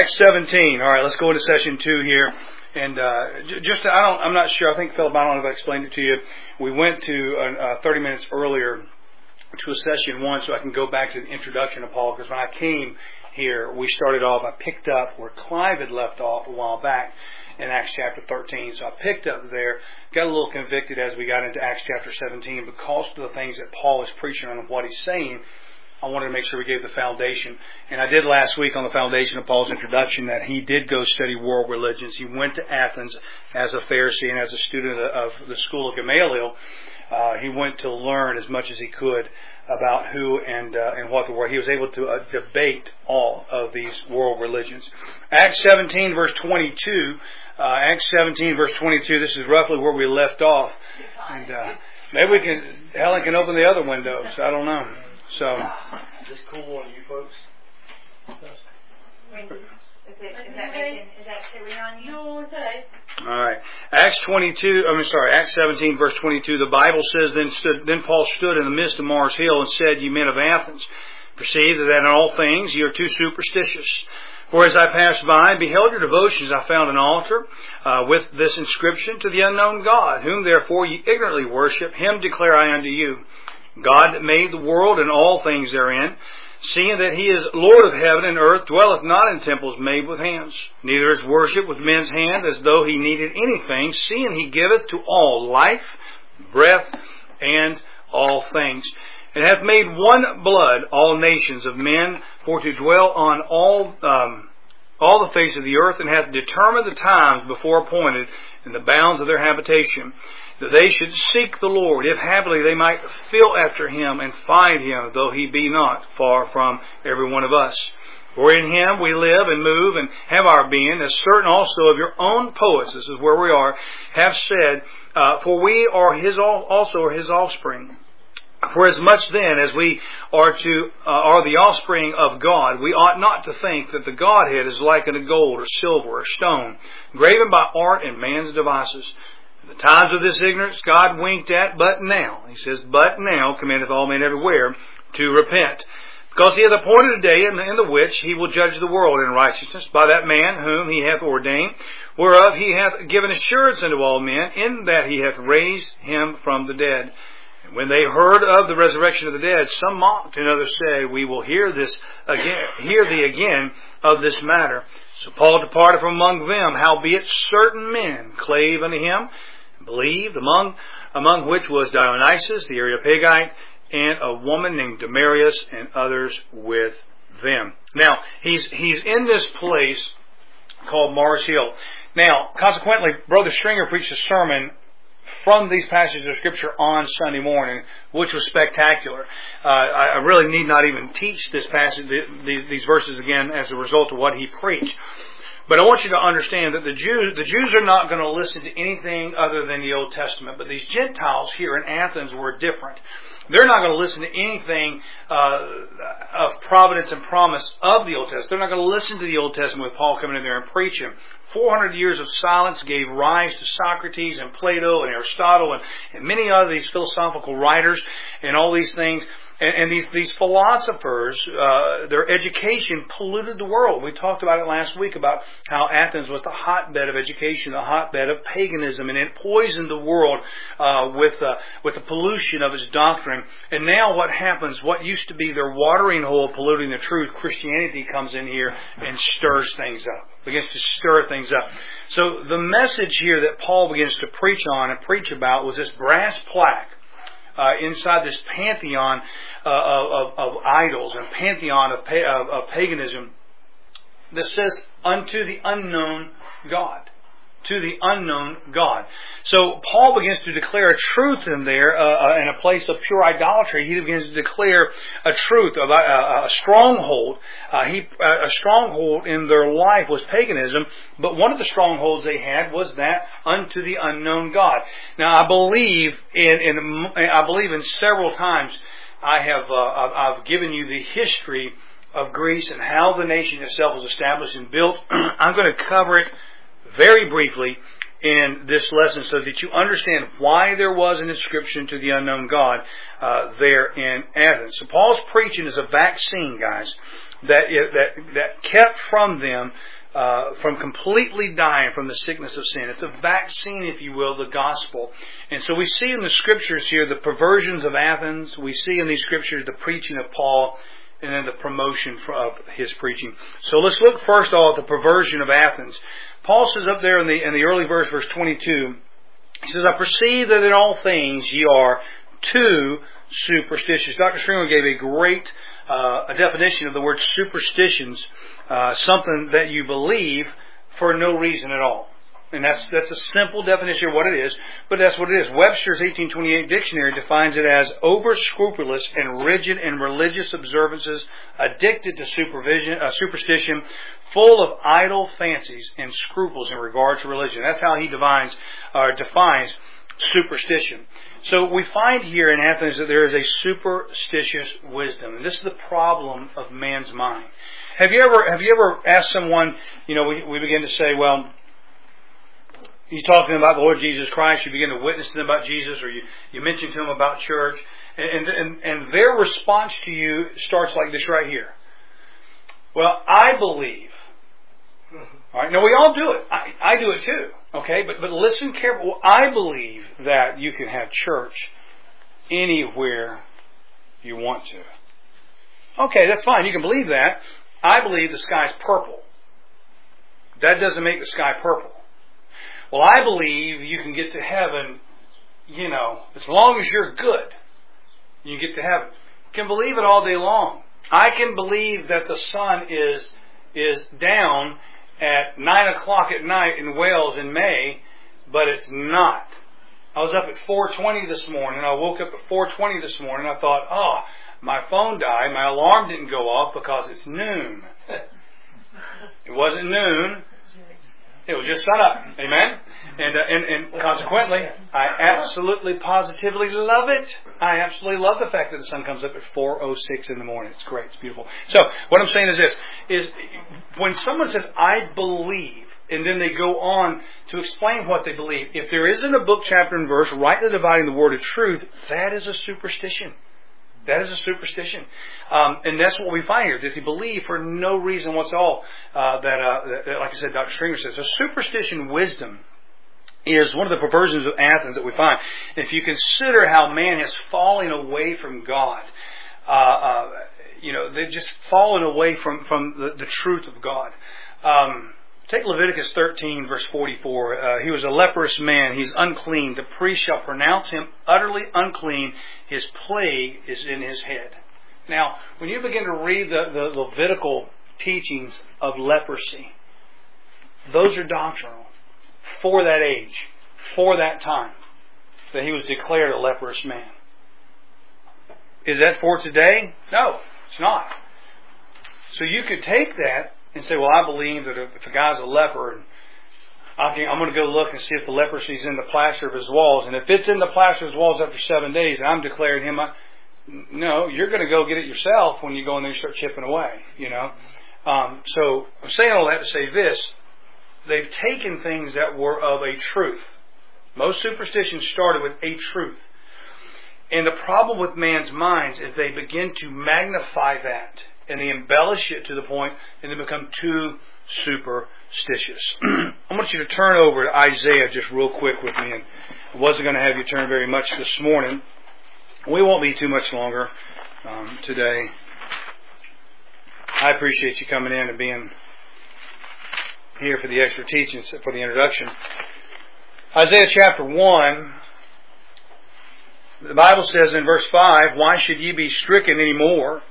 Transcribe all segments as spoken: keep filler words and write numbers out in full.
Acts seventeen. All right, let's go into session two here. And uh, just, I don't, I'm not sure. I think, Philip, I don't know if I explained it to you. We went to uh, thirty minutes earlier to a session one so I can go back to the introduction of Paul. Because when I came here, we started off, I picked up where Clive had left off a while back in Acts chapter thirteen. So I picked up there, got a little convicted as we got into Acts chapter seventeen because of the things that Paul is preaching on and what he's saying. I wanted to make sure we gave the foundation. And I did last week on the foundation of Paul's introduction that he did go study world religions. He went to Athens as a Pharisee and as a student of the school of Gamaliel. Uh, he went to learn as much as he could about who and uh, and what the were. He was able to uh, debate all of these world religions. Acts seventeen verse twenty-two. Uh, Acts seventeen verse twenty-two. This is roughly where we left off. And uh, maybe we can, Helen can open the other windows. I don't know. So, is this cool on you folks? Is, it, is that making, is that sitting on you? No, it's okay. All right. Acts twenty-two, I'm sorry, Acts seventeen verse twenty-two, the Bible says, Then stood, then Paul stood in the midst of Mars Hill and said, Ye men of Athens, perceive that in all things ye are too superstitious. For as I passed by and beheld your devotions, I found an altar uh, with this inscription, To the unknown God, whom therefore ye ignorantly worship, him declare I unto you. God that made the world and all things therein, seeing that he is Lord of heaven and earth, dwelleth not in temples made with hands, neither is worship with men's hands, as though he needed anything, seeing he giveth to all life, breath, and all things. And hath made one blood all nations of men, for to dwell on all um, all the face of the earth, and hath determined the times before appointed, and the bounds of their habitation, that they should seek the Lord, if happily they might feel after him and find him, though he be not far from every one of us. For in him we live and move and have our being, as certain also of your own poets, this is where we are, have said, uh, for we are his also are his offspring. For as much then as we are to uh, are the offspring of God, we ought not to think that the Godhead is like unto gold or silver or stone, graven by art and man's devices. The times of this ignorance God winked at, but now, he says, but now commandeth all men everywhere to repent. Because he hath appointed a day in the, in the which he will judge the world in righteousness by that man whom he hath ordained, whereof he hath given assurance unto all men, in that he hath raised him from the dead. And when they heard of the resurrection of the dead, some mocked, and others said, We will hear this again, hear thee again of this matter. So Paul departed from among them, howbeit certain men clave unto him, believed, among among which was Dionysius the Areopagite, and a woman named Damaris, and others with them. Now, he's he's in this place called Mars Hill. Now, consequently, Brother Stringer preached a sermon from these passages of Scripture on Sunday morning, which was spectacular. Uh, I, I really need not even teach this passage, these, these verses again, as a result of what he preached. But I want you to understand that the Jews, the Jews are not going to listen to anything other than the Old Testament. But these Gentiles here in Athens were different. They're not going to listen to anything uh, of providence and promise of the Old Testament. They're not going to listen to the Old Testament with Paul coming in there and preaching. four hundred years of silence gave rise to Socrates and Plato and Aristotle and, and many other these philosophical writers and all these things. And, and these, these philosophers, uh, their education polluted the world. We talked about it last week about how Athens was the hotbed of education, the hotbed of paganism, and it poisoned the world uh, with uh, with the pollution of its doctrine. And now what happens, what used to be their watering hole polluting the truth, Christianity comes in here and stirs things up, begins to stir things up. So the message here that Paul begins to preach on and preach about was this brass plaque Uh, inside this pantheon uh, of, of idols and pantheon of, of, of paganism that says, unto the unknown God. To the unknown God. So Paul begins to declare a truth in there, uh, in a place of pure idolatry. He begins to declare a truth, a, a, a stronghold. Uh, he, a stronghold in their life was paganism, but one of the strongholds they had was that unto the unknown God. Now, I believe in, in I believe in several times I have uh, I've given you the history of Greece and how the nation itself was established and built. I'm going to cover it very briefly in this lesson so that you understand why there was an inscription to the unknown God uh, there in Athens. So Paul's preaching is a vaccine, guys. that that that kept from them uh, from completely dying from the sickness of sin. It's a vaccine, if you will, the gospel. And so we see in the scriptures here the perversions of Athens. We see in these scriptures the preaching of Paul, and then the promotion of his preaching. So let's look first of all at the perversion of Athens. Paul says up there in the in the early verse, verse twenty-two, he says, "I perceive that in all things ye are too superstitious." Doctor Stringer gave a great uh, a definition of the word superstitions, uh, something that you believe for no reason at all. And that's that's a simple definition of what it is, but that's what it is. Webster's eighteen twenty-eight dictionary defines it as over-scrupulous and rigid in religious observances, addicted to supervision, uh, superstition, full of idle fancies and scruples in regard to religion. That's how he defines, uh, defines superstition. So we find here in Athens that there is a superstitious wisdom, and this is the problem of man's mind. Have you ever have you ever asked someone? You know, we we begin to say, well, you talk to them about the Lord Jesus Christ, you begin to witness to them about Jesus, or you, you mention to them about church, and, and, and their response to you starts like this right here. Well, I believe. All right, now we all do it. I, I do it too. Okay, but, but listen carefully. Well, I believe that you can have church anywhere you want to. Okay, that's fine. You can believe that. I believe the sky's purple. That doesn't make the sky purple. Well, I believe you can get to heaven, you know, as long as you're good. You get to heaven. You can believe it all day long. I can believe that the sun is is down at nine o'clock at night in Wales in May, but it's not. I was up at four twenty this morning. I woke up at four twenty this morning. I thought, oh, my phone died. My alarm didn't go off because it's noon. It wasn't noon. It was just sun up. Amen? And, uh, and and consequently, I absolutely, positively love it. I absolutely love the fact that the sun comes up at four oh six in the morning. It's great. It's beautiful. So, what I'm saying is this, is when someone says, I believe, and then they go on to explain what they believe, if there isn't a book, chapter, and verse rightly dividing the word of truth, that is a superstition. That is a superstition. Um, and that's what we find here, that they believe for no reason whatsoever. Uh, that, uh, that, like I said, Doctor Stringer says, so superstition wisdom is one of the perversions of Athens that we find. If you consider how man has fallen away from God, uh, uh, you know, they've just fallen away from, from the, the truth of God. Um, Take Leviticus thirteen, verse forty-four. Uh, he was a leprous man. He's unclean. The priest shall pronounce him utterly unclean. His plague is in his head. Now, when you begin to read the, the Levitical teachings of leprosy, those are doctrinal for that age, for that time, that he was declared a leprous man. Is that for today? No, it's not. So you could take that and say, well, I believe that if a guy's a leper, and I can, I'm going to go look and see if the leprosy is in the plaster of his walls. And if it's in the plaster of his walls after seven days, and I'm declaring him, no, you're going to go get it yourself when you go in there and start chipping away, you know. Um, so I'm saying all that to say this. They've taken things that were of a truth. Most superstitions started with a truth. And the problem with man's minds is they begin to magnify that. And they embellish it to the point and they become too superstitious. I want you to turn over to Isaiah just real quick with me. And I wasn't going to have you turn very much this morning. We won't be too much longer um, today. I appreciate you coming in and being here for the extra teaching, for the introduction. Isaiah chapter one. The Bible says in verse five, why should ye be stricken any more?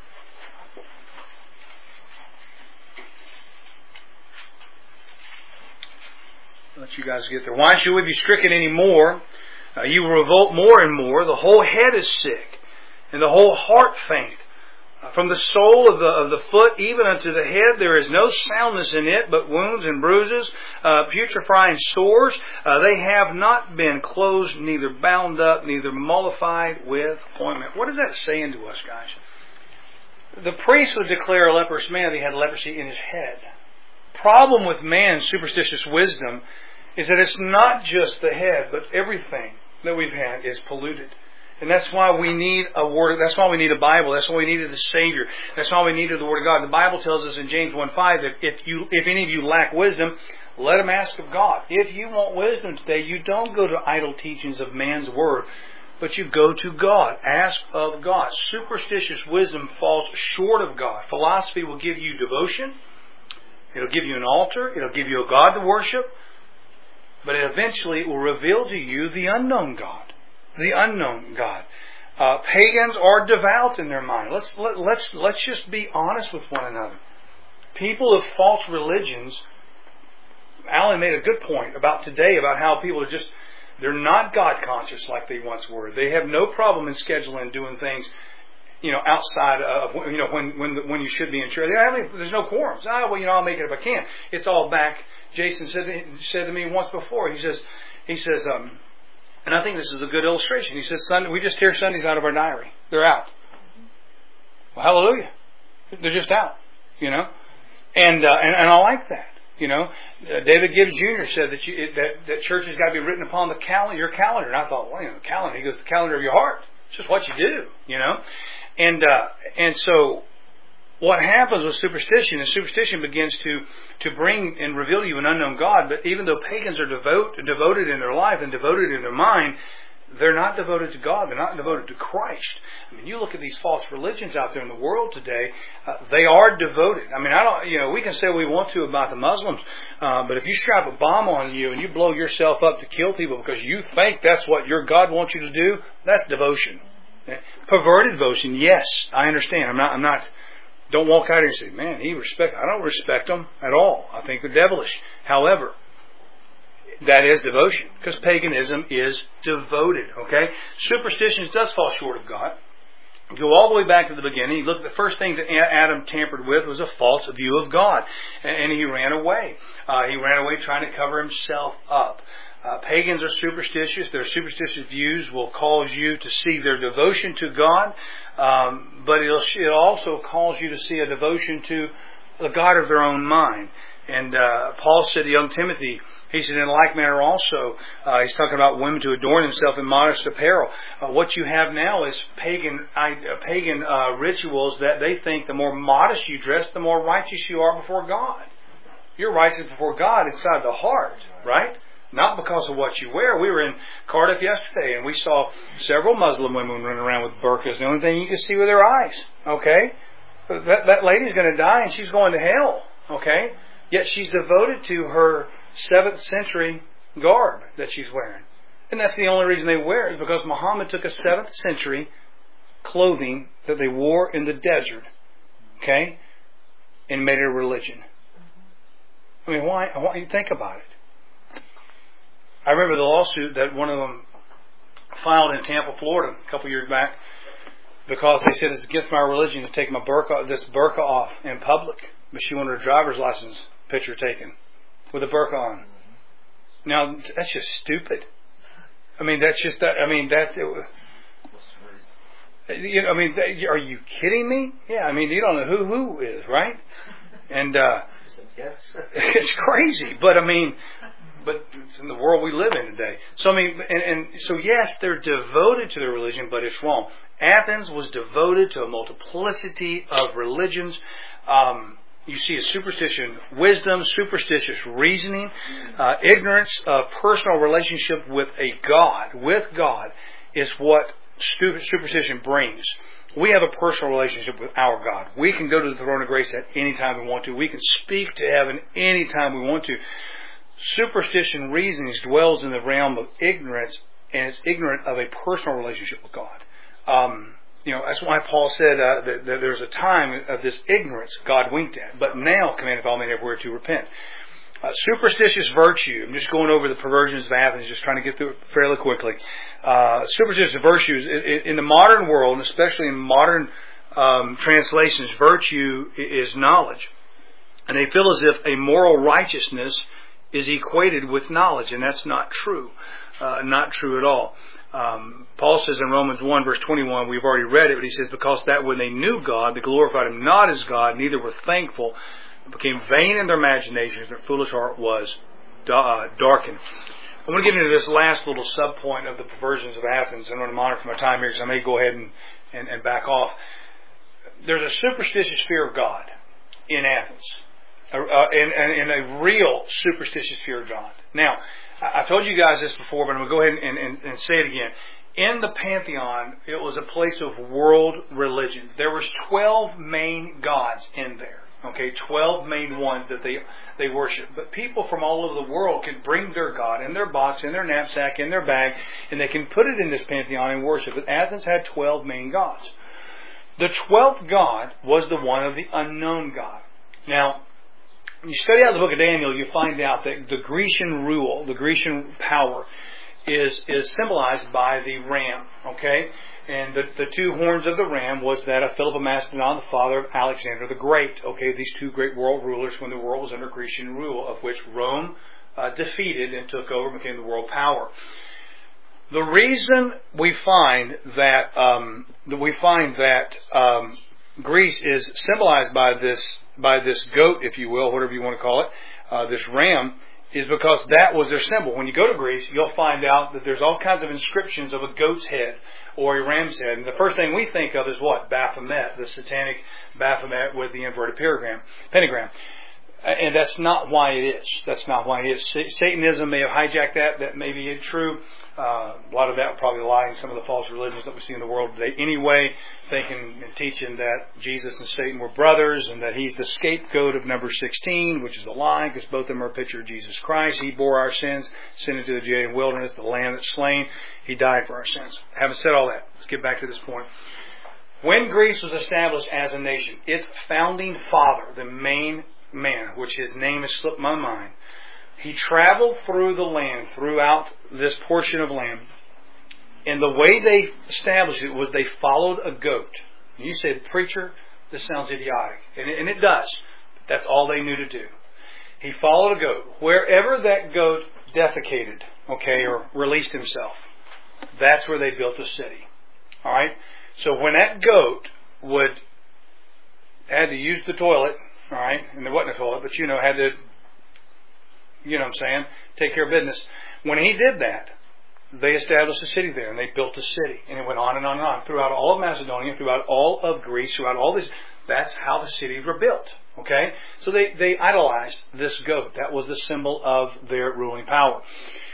Let you guys get there. Why should we be stricken any more? Uh, you will revolt more and more. The whole head is sick, and the whole heart faint. Uh, from the sole of the of the foot even unto the head, there is no soundness in it, but wounds and bruises, uh, putrefying sores. Uh, they have not been closed, neither bound up, neither mollified with ointment. What is that saying to us, guys? The priest would declare a leprous man that he had leprosy in his head. Problem with man's superstitious wisdom is that it's not just the head, but everything that we've had is polluted. And that's why we need a word. That's why we need a Bible. That's why we needed a Savior. That's why we needed the Word of God. The Bible tells us in James one five that if you, if any of you lack wisdom, let him ask of God. If you want wisdom today, you don't go to idle teachings of man's word, but you go to God. Ask of God. Superstitious wisdom falls short of God. Philosophy will give you devotion. It'll give you an altar. It'll give you a God to worship. But eventually it will reveal to you the unknown God. The unknown God. Uh, pagans are devout in their mind. Let's let, let's let's just be honest with one another. People of false religions. Alan made a good point about today about how people are just they're not God conscious like they once were. They have no problem in scheduling doing things, you know, outside of you know when when when you should be in church. They don't have any, there's no quorums. Ah, well, you know, I'll make it if I can. It's all back. Jason said said to me once before. He says he says. Um, And I think this is a good illustration. He says, Sunday, we just tear Sundays out of our diary. They're out. Well, hallelujah. They're just out, you know. And uh, and, and I like that, you know. Uh, David Gibbs Junior said that you, that, that church has got to be written upon the calendar, your calendar. And I thought, well, you know, the calendar. He goes, the calendar of your heart. It's just what you do, you know. And uh, and so what happens with superstition is superstition begins to, to bring and reveal to you an unknown God. But even though pagans are devote, devoted in their life and devoted in their mind, they're not devoted to God. They're not devoted to Christ. I mean, you look at these false religions out there in the world today, uh, they are devoted. I mean, I don't, you know, we can say what we want to about the Muslims, uh, but if you strap a bomb on you and you blow yourself up to kill people because you think that's what your God wants you to do, that's devotion. Perverted devotion, yes, I understand. I'm not, I'm not, Don't walk out here and say, man, he respect. I don't respect them at all. I think they're devilish. However, that is devotion. Because paganism is devoted. Okay? Superstitions does fall short of God. Go all the way back to the beginning. You look at the first thing that Adam tampered with was a false view of God. And he ran away. Uh, he ran away trying to cover himself up. Uh, pagans are superstitious. Their superstitious views will cause you to see their devotion to God, um, but it'll, it also calls you to see a devotion to the God of their own mind. And uh, Paul said to young Timothy, he said, in like manner also, uh, he's talking about women to adorn themselves in modest apparel. Uh, what you have now is pagan uh, pagan uh, rituals that they think the more modest you dress, the more righteous you are before God. You're righteous before God inside the heart, right? Not because of what you wear. We were in Cardiff yesterday and we saw several Muslim women running around with burqas. The only thing you can see with their eyes. Okay? That, that lady's going to die and she's going to hell. Okay? Yet she's devoted to her seventh century garb that she's wearing. And that's the only reason they wear it is because Muhammad took a seventh century clothing that they wore in the desert. Okay? And made it a religion. I mean, why? I want you to think about it. I remember the lawsuit that one of them filed in Tampa, Florida, a couple years back, because they said it's against my religion to take my burqa, this burqa off in public. But she wanted her driver's license picture taken with a burqa on. Now that's just stupid. I mean, that's just that. I mean, that's. It, you know, I mean, are you kidding me? Yeah, I mean, you don't know who who is, right? And uh, it's crazy, but I mean. But it's in the world we live in today. So I mean, and, and so yes, they're devoted to their religion, but it's wrong. Athens was devoted to a multiplicity of religions. Um, you see a superstition, wisdom, superstitious reasoning, uh, ignorance of personal relationship with a God, with God, is what superstition brings. We have a personal relationship with our God. We can go to the throne of grace at any time we want to. We can speak to heaven any time we want to. Superstition reasonings dwells in the realm of ignorance, and it's ignorant of a personal relationship with God. Um, you know, that's why Paul said uh, that, that there's a time of this ignorance God winked at, but now commandeth all men everywhere to repent. Uh, superstitious virtue. I'm just going over the perversions of Athens, just trying to get through it fairly quickly. Uh, superstitious virtues in, in the modern world, and especially in modern um, translations, virtue is knowledge, and they feel as if a moral righteousness is equated with knowledge, and that's not true. Uh, not true at all. Um, Paul says in Romans one verse twenty-one, we've already read it, but he says, because that when they knew God, they glorified Him not as God, neither were thankful, but became vain in their imaginations, their foolish heart was uh, darkened. I want to get into this last little sub-point of the perversions of Athens. I'm going to monitor my time here because I may go ahead and, and, and back off. There's a superstitious fear of God in Athens. Uh, and, and, and a real superstitious fear of God. Now, I, I told you guys this before, but I'm going to go ahead and, and, and say it again. In the Pantheon, it was a place of world religions. There was twelve main gods in there. Okay, twelve main ones that they they worship. But people from all over the world can bring their God in their box, in their knapsack, in their bag, and they can put it in this Pantheon and worship. But Athens had twelve main gods. The twelfth god was the one of the unknown God. Now, when you study out the book of Daniel, you find out that the Grecian rule, the Grecian power, is is symbolized by the ram. Okay? And the, the two horns of the ram was that of Philip of Macedon, the father of Alexander the Great. Okay, these two great world rulers when the world was under Grecian rule, of which Rome uh, defeated and took over and became the world power. The reason we find that um, that we find that um, Greece is symbolized by this by this goat, if you will, whatever you want to call it, uh, this ram, is because that was their symbol. When you go to Greece, you'll find out that there's all kinds of inscriptions of a goat's head or a ram's head. And the first thing we think of is what? Baphomet, the satanic Baphomet with the inverted pentagram. pentagram. And that's not why it is. That's not why it is. Satanism may have hijacked that. That may be true. Uh, a lot of that will probably lie in some of the false religions that we see in the world today anyway, thinking and teaching that Jesus and Satan were brothers and that he's the scapegoat of number sixteen, which is a lie because both of them are a picture of Jesus Christ. He bore our sins, sent into the Judean wilderness, the lamb that's slain. He died for our sins. Having said all that, let's get back to this point. When Greece was established as a nation, its founding father, the main man, which his name has slipped my mind, he traveled through the land, throughout this portion of land, and the way they established it was they followed a goat. And you said, preacher, this sounds idiotic. And it, and it does. That's all they knew to do. He followed a goat. Wherever that goat defecated, okay, or released himself, that's where they built a city. All right? So when that goat would, had to use the toilet, all right, and there wasn't a toilet, but you know, had to, you know what I'm saying, take care of business. When he did that, they established a city there, and they built a city. And it went on and on and on. Throughout all of Macedonia, throughout all of Greece, throughout all these, that's how the cities were built. Okay? So they, they idolized this goat. That was the symbol of their ruling power.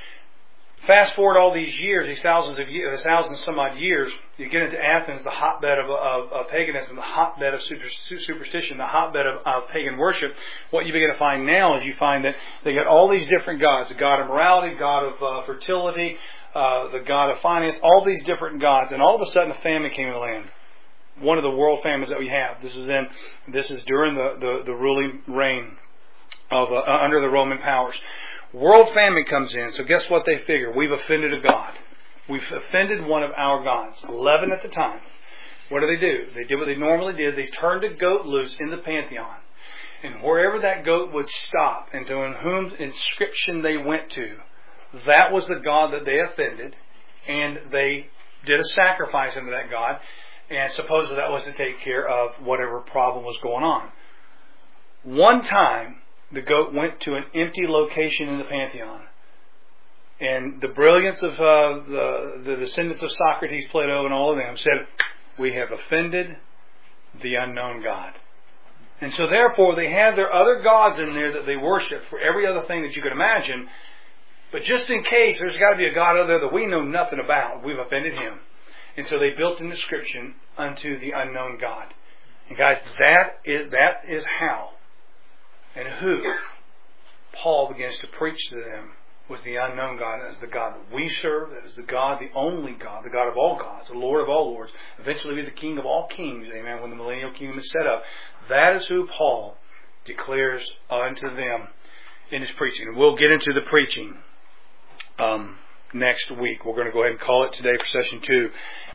Fast forward all these years, these thousands of years, thousands some odd years, you get into Athens, the hotbed of, of, of paganism, the hotbed of super, superstition, the hotbed of, of pagan worship. What you begin to find now is you find that they got all these different gods: the god of morality, god of uh, fertility, uh, the god of finance, all these different gods. And all of a sudden, a famine came to the land. One of the world famines that we have. This is in this is during the the, the ruling reign of uh, under the Roman powers. World famine comes in, so guess what they figure? We've offended a god. We've offended one of our gods. Eleven at the time. What do they do? They did what they normally did. They turned a goat loose in the Pantheon. And wherever that goat would stop, and to whom inscription they went to, that was the god that they offended. And they did a sacrifice unto that god. And supposedly that was to take care of whatever problem was going on. One time, the goat went to an empty location in the Pantheon. And the brilliance of uh, the, the descendants of Socrates, Plato, and all of them said, we have offended the unknown God. And so therefore they had their other gods in there that they worship for every other thing that you could imagine. But just in case, there's got to be a God out there that we know nothing about. We've offended him. And so they built an inscription unto the unknown God. And guys, that is that is how and who Paul begins to preach to them was the unknown God. That is the God that we serve. That is the God, the only God, the God of all gods, the Lord of all lords. Eventually be the King of all kings, amen, when the millennial kingdom is set up. That is who Paul declares unto them in his preaching. And we'll get into the preaching um, next week. We're going to go ahead and call it today for session two.